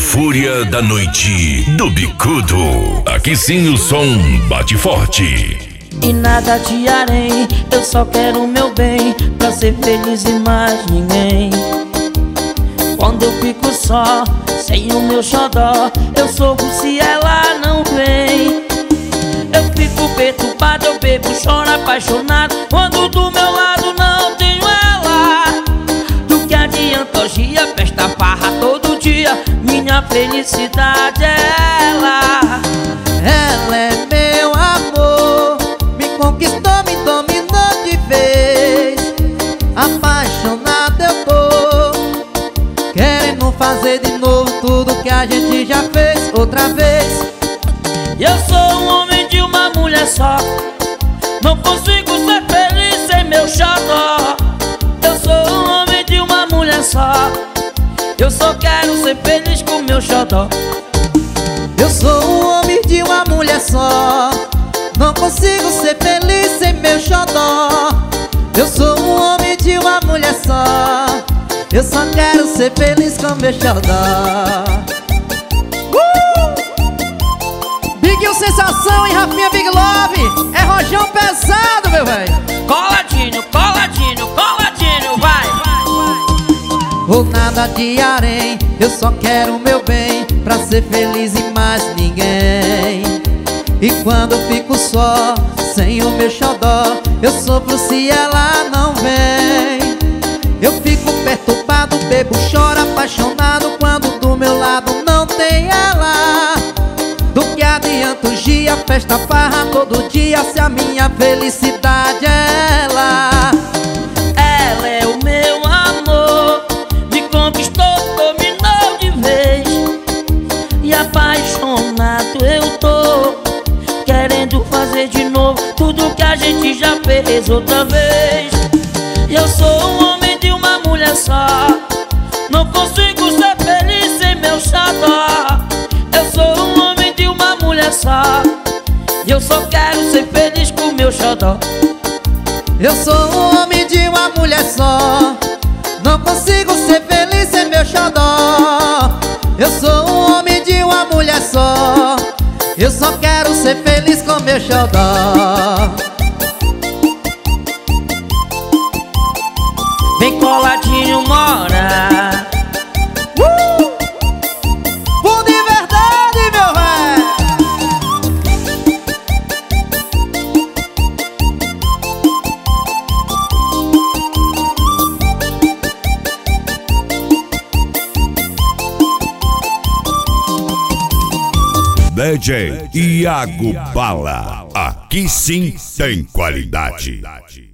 fúria da noite do bicudo. Aqui sim o som bate forte. E nada te harei, eu só quero o meu bem, pra ser feliz e mais ninguém. Quando eu fico só, sem o meu xodó, eu sofro se ela não vem. Eu fico perturbado, eu bebo, choro apaixonado, quando do meu lado não tenho ela. Do que adianta orgia, festa, farra todo dia, minha felicidade é ela. Ela é meu amor, me conquistou, me dominou de vez. Apaixonado eu tô, querendo fazer de novo tudo que a gente já fez outra vez. Eu sou um homem de uma mulher só, não consigo ser feliz sem meu xodó. Eu sou um homem de uma mulher só, eu só quero ser feliz com meu xodó. Eu sou um homem de uma mulher só, não consigo ser feliz sem meu xodó. Eu sou um homem de uma mulher só, eu só quero ser feliz com meu xodó. Big Sensação e Rafinha Big Love, é rojão pesado, meu velho. Coladinho, coladinho, coladinho, vai. Ou nada de harém, eu só quero o meu bem, pra ser feliz e mais ninguém. E quando eu fico só, sem o meu xodó, eu sofro se ela não vem. Eu fico perturbado, bebo, choro apaixonado, quando do meu lado não tem ela. Do que adianta o dia, festa, farra todo dia, se a minha felicidade é ela. Ela é o meu amor, me conquistou, dominou de vez. E apaixonado eu tô, querendo fazer de novo tudo que a gente já fez outra vez. Eu sou um homem de uma mulher só, não consigo ser feliz sem meu xodó. Eu sou um homem de uma mulher só, eu só quero ser feliz com meu xodó. Eu sou um homem de uma mulher só, não consigo ser feliz sem meu xodó. Eu sou um homem de uma mulher só, eu só quero ser feliz com meu xodó. Vem coladinho, mora. Bom de verdade, meu velho. DJ Iago Bala. Aqui sim tem qualidade.